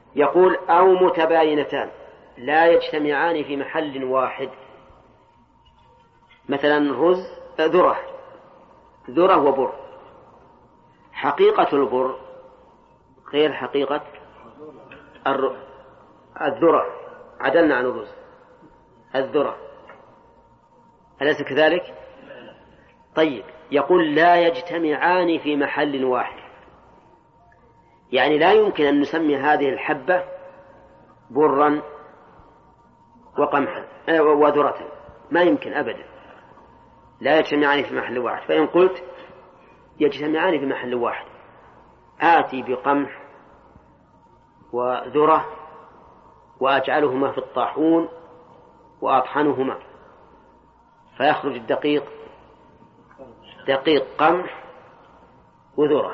يقول أو متباينتان لا يجتمعان في محل واحد، مثلا رز ذرة وبر. حقيقة البر غير حقيقة الذرة، عدلنا عن الرز، الذرة، أليس كذلك؟ طيب، يقول لا يجتمعان في محل واحد، يعني لا يمكن أن نسمي هذه الحبة برا وقمحا وذرة، ما يمكن أبدا، لا يجتمعان في محل واحد. فإن قلت يجتمعان في محل واحد، آتي بقمح وذرة وأجعلهما في الطاحون وأطحنهما فيخرج الدقيق دقيق قمح وذرة.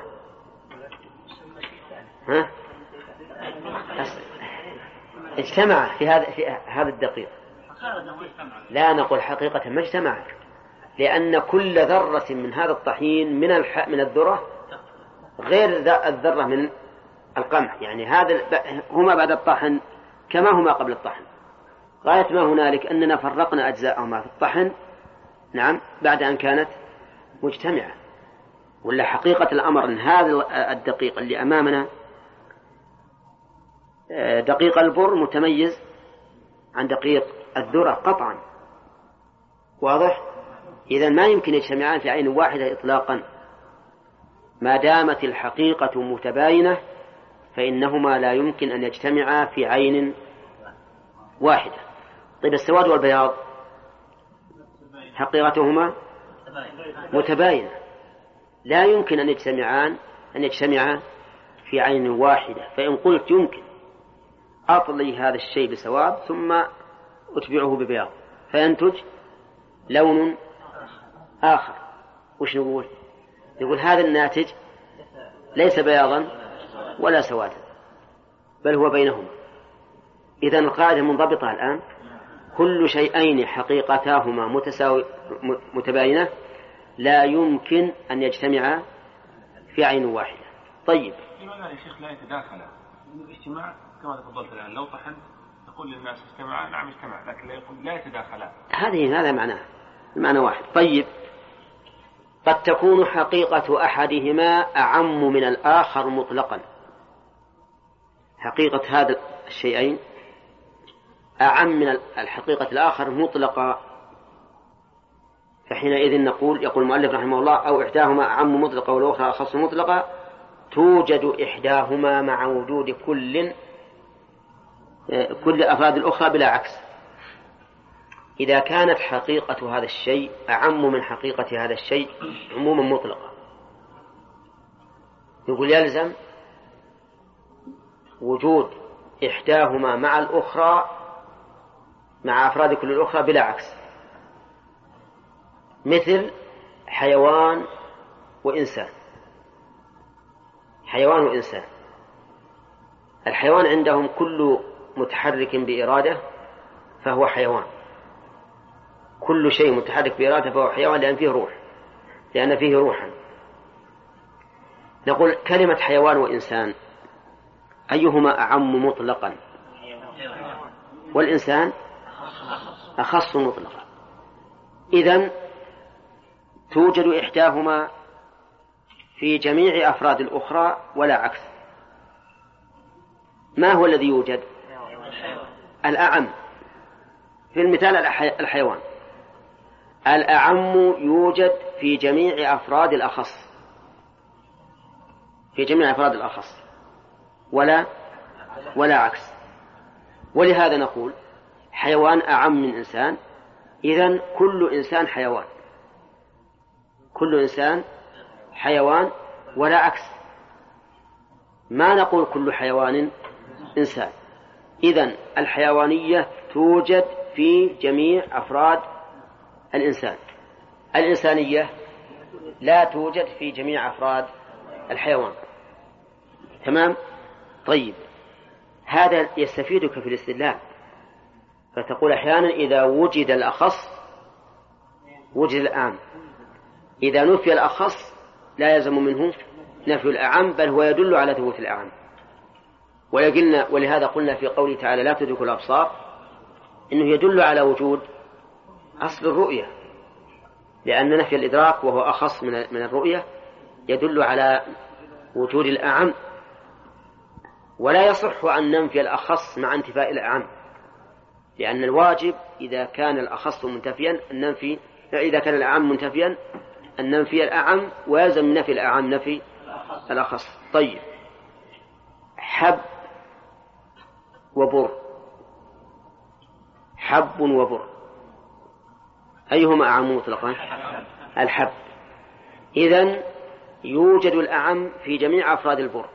اجتمع في هذا الدقيق، لا نقول حقيقة ما اجتمع، لأن كل ذرة من هذا الطحين من الذرة غير الذرة من القمح، يعني هما بعد الطحن كما هما قبل الطحن، غاية ما هنالك أننا فرقنا أجزاءهما في الطحن، نعم، بعد أن كانت مجتمعة. ولا حقيقة الأمر أن هذا الدقيق اللي أمامنا دقيق البر متميز عن دقيق الذرة قطعا، واضح؟ إذن ما يمكن يجتمعان في عين واحدة إطلاقا، ما دامت الحقيقة متباينة فإنهما لا يمكن أن يجتمعا في عين واحدة. طيب، السواد والبياض حقيقتهما متباينة، لا يمكن أن يجتمعا في عين واحدة. فإن قلت يمكن، أطلي هذا الشيء بسواد ثم أتبعه ببياض فينتج لون آخر، وش نقول؟ نقول هذا الناتج ليس بياضا ولا سوادا، بل هو بينهما. إذن القاعدة منضبطة الآن، كل شيئين حقيقتاهما متباينة لا يمكن أن يجتمعا في عين واحدة. طيب، لماذا يا شيخ لا يتداخل الاجتماع كما تفضلت الآن؟ لو طحن تقول للناس اجتمع، نعم اجتمع، لكن لا يقول لا يتداخلان، هذا معناه المعنى واحد. طيب، قد تكون حقيقة أحدهما أعم من الآخر مطلقا، حقيقة هذا الشيئين أعم من الحقيقة الآخر مطلقا، فحينئذ يقول المؤلف رحمه الله أو إحداهما أعم مطلقا والأخرى أخص مطلقا، توجد إحداهما مع وجود كل أفراد الأخرى بلا عكس. إذا كانت حقيقة هذا الشيء أعم من حقيقة هذا الشيء عموما مطلقا، يقول يلزم وجود إحداهما مع الأخرى مع أفراد كل الأخرى بلا عكس، مثل حيوان وإنسان. الحيوان عندهم كل متحرك بإرادة فهو حيوان، كل شيء متحرك بإرادة فهو حيوان لأن فيه روحا. نقول كلمة حيوان وإنسان أيهما أعم مطلقا؟ والإنسان أخص مطلقا. إذن توجد إحداهما في جميع أفراد الأخرى ولا عكس. ما هو الذي يوجد؟ الأعم. في المثال الحيوان، الأعم يوجد في جميع أفراد الأخص، ولا عكس. ولهذا نقول حيوان أعم من إنسان، إذن كل إنسان حيوان ولا عكس. ما نقول كل حيوان إنسان. إذن الحيوانية توجد في جميع أفراد الإنسان، الإنسانية لا توجد في جميع أفراد الحيوان. تمام؟ طيب، هذا يستفيدك في الاستدلال، فتقول أحيانا إذا وجد الأخص وجد الأعم، إذا نفي الأخص لا يلزم منه نفي الأعم، بل هو يدل على ثبوت الأعم. ولهذا قلنا في قوله تعالى لا تدرك الأبصار إنه يدل على وجود أصل الرؤية، لأن نفي الإدراك وهو أخص من الرؤية يدل على وجود الأعم، ولا يصح أن ننفي الأخص مع انتفاء الأعم، لأن الواجب إذا كان الأخص منتفيا أن ننفي، إذا كان الأعم منتفيا أن ننفي الأعم، ويلزم من نفي الأعم نفي الأخص. طيب، حب وبر، حب وبر أيهما أعم مطلقا؟ الحب. إذن يوجد الأعم في جميع أفراد البر.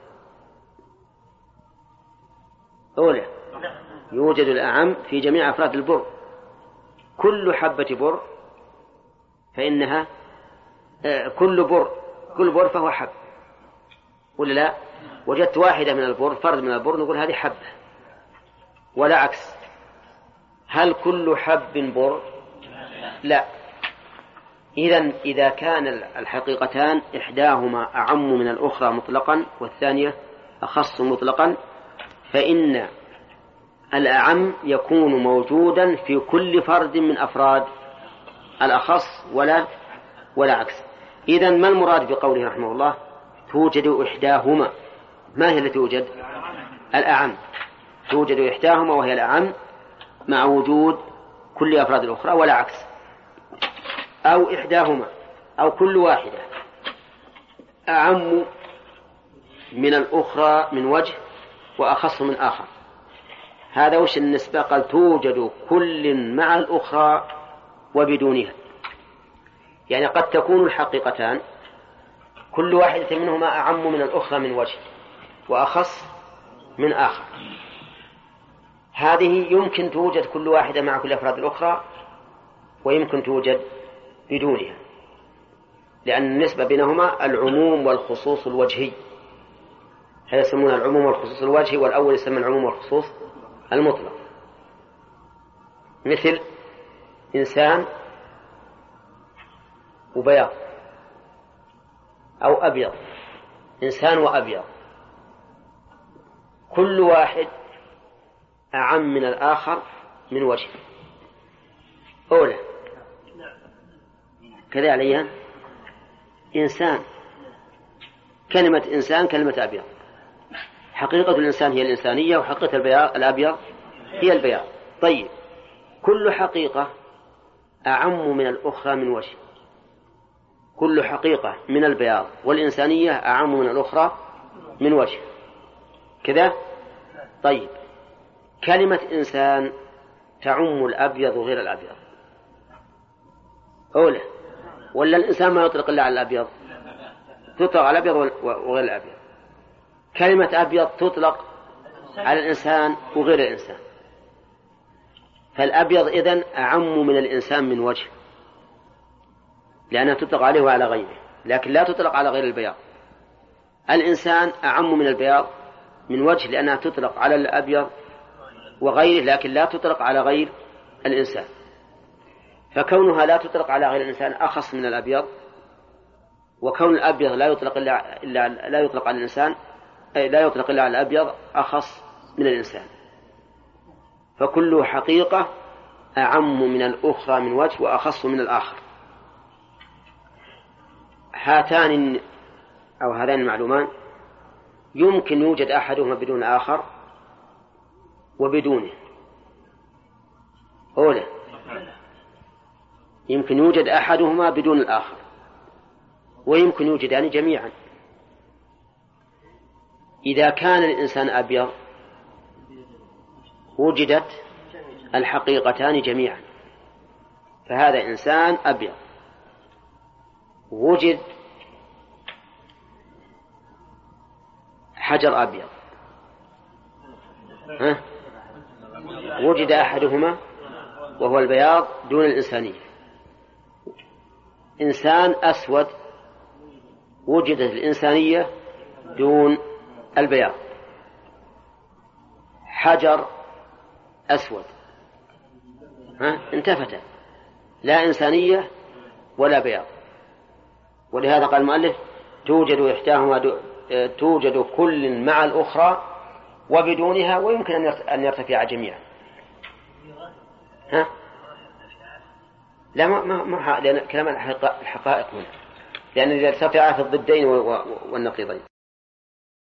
أولا يوجد الأعم في جميع أفراد البر، كل حبة بر فإنها كل بر فهو حب، ولا لا؟ وجدت واحدة من البر، فرد من البر، نقول هذه حبة، ولا عكس. هل كل حب بر؟ لا. إذن إذا كان الحقيقتان إحداهما أعم من الأخرى مطلقا والثانية أخص مطلقا، فإن الأعم يكون موجودا في كل فرد من أفراد الأخص ولا عكس. إذن ما المراد بقوله رحمه الله توجد إحداهما؟ ما هي التي توجد؟ الأعم. توجد إحداهما وهي الأعم مع وجود كل أفراد الأخرى ولا عكس، أو إحداهما أو كل واحدة أعم من الأخرى من وجه وأخص من آخر. هذا وش النسبة؟ قال توجد كل مع الأخرى وبدونها، يعني قد تكون الحقيقتان كل واحدة منهما أعم من الأخرى من وجه وأخص من آخر. هذه يمكن توجد كل واحدة مع كل أفراد الأخرى، ويمكن توجد بدونها، لأن النسبة بينهما العموم والخصوص الوجهي، هذا يسمون العموم والخصوص الوجهي، والأول يسمى العموم والخصوص المطلق. مثل إنسان وبياض، أو أبيض، إنسان وأبيض، كل واحد أعم من الآخر من وجه. أولا كذا عليها إنسان، كلمة إنسان كلمة أبيض، حقيقة الإنسان هي الإنسانية، وحقيقة الأبيض هي البياض. طيب، كل حقيقة أعم من الأخرى من وجه، كل حقيقة من البياض والإنسانية أعم من الأخرى من وجه كذا. طيب، كلمة إنسان تعم الأبيض وغير الأبيض، أولا ولا الإنسان ما يطلق إلا على الأبيض؟ تطلق على الأبيض وغير الأبيض. كلمة أبيض تطلق على الإنسان وغير الإنسان، فالأبيض إذن أعم من الإنسان من وجه، لأنها تطلق عليه وعلى غيره، لكن لا تطلق على غير البياض. الإنسان أعم من البياض من وجه، لأنها تطلق على الأبيض وغيره، لكن لا تطلق على غير الإنسان. فكونها لا تطلق على غير الإنسان أخص من الأبيض، وكون الأبيض لا يطلق على الإنسان، أي لا يطلق إلا على الأبيض أخص من الإنسان. فكل حقيقة أعم من الأخرى من وجه وأخص من الآخر. هاتان أو هذان المعلومان يمكن يوجد أحدهما بدون الآخر وبدونه. أولا يمكن يوجد أحدهما بدون الآخر، ويمكن يوجدان جميعا. إذا كان الإنسان أبيض وجدت الحقيقتان جميعا، فهذا إنسان أبيض. وجد حجر أبيض، وجد أحدهما وهو البياض دون الإنسانية. إنسان أسود، وجدت الإنسانية دون البياض. حجر أسود انتفت، لا إنسانية ولا بياض. ولهذا قال المؤلف توجد إحداهما توجد كل مع الأخرى وبدونها، ويمكن أن يرتفع جميعا. ها؟ لا ما لأن كلام الحقائق هنا، لأن إذا ارتفع في الضدين والنقيضين.